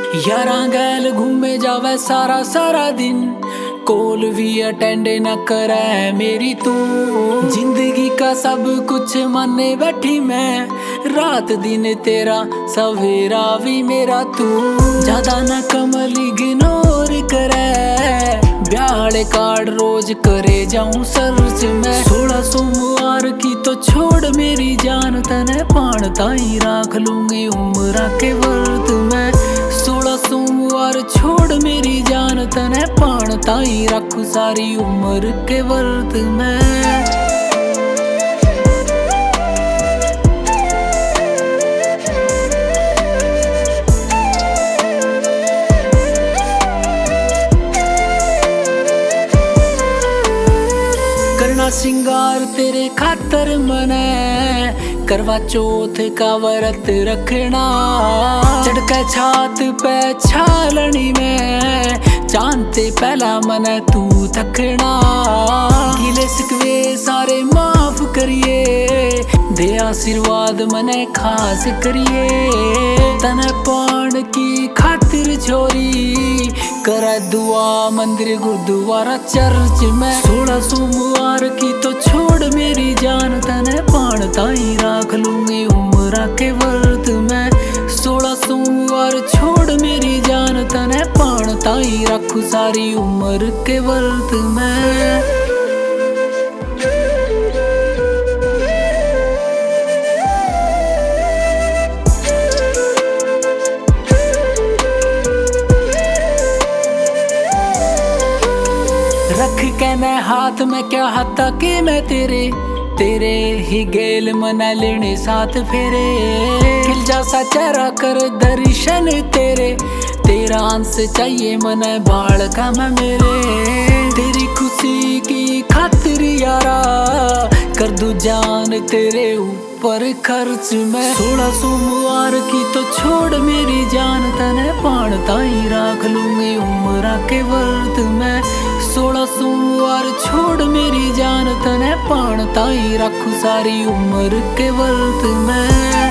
यारां गैल घूमे जावे सारा सारा दिन, कोल भी अटेंड न करे मेरी तू। जिंदगी का सब कुछ माने बैठी मैं, रात दिन तेरा सवेरा भी मेरा तू। ज्यादा न कमल इग्नोर करे, ब्याह कार्ड रोज करे जाऊं सर्च में। 16 सोमवार की तो छोड़ मेरी जान, तने पान ताई राख लूंगी उम्र के वर्त में। 16 सोमवार छोड़ मेरी जान, तने पान ताई रखू सारी उम्र के वर्त में। करना सिंगार तेरे खातर मने, करवा चौथ का व्रत रखना। चढ़के छात पे छालनी में, चांद से पहला मने तू थकना। गिले शिकवे सारे माफ करिए, दे आशीर्वाद मने खास करिए। तने पान की खातिर छोरी, करे दुआ मंदिर गुरुद्वारा चर्च में। 16 सोमवार की तो छोड़ मेरी जान, तने पान ताई राख लूंगी उम्र के वर्त में। 16 सोमवार छोड़ मेरी जान, तने पान ताई रखू सारी उम्र के वर्त में। रख के न हाथ में क्या हत्ता के मैं तेरे ही गेल मना लेने साथ फेरे। खिल जा सा चेहरा कर दर्शन तेरा अंश चाहिए मना बाल का मैं मेरे। तेरी खुशी की खातिर यारा, कर दूं जान तेरे ऊपर खर्च में। 16 सोमवार की तो छोड़ मेरी जान, तने पान ताई राख लूंगी उम्र के वर्त में। 16 सोमवार छोड़ मेरी जान, तने पान ताई रखू सारी उम्र के वर्त में।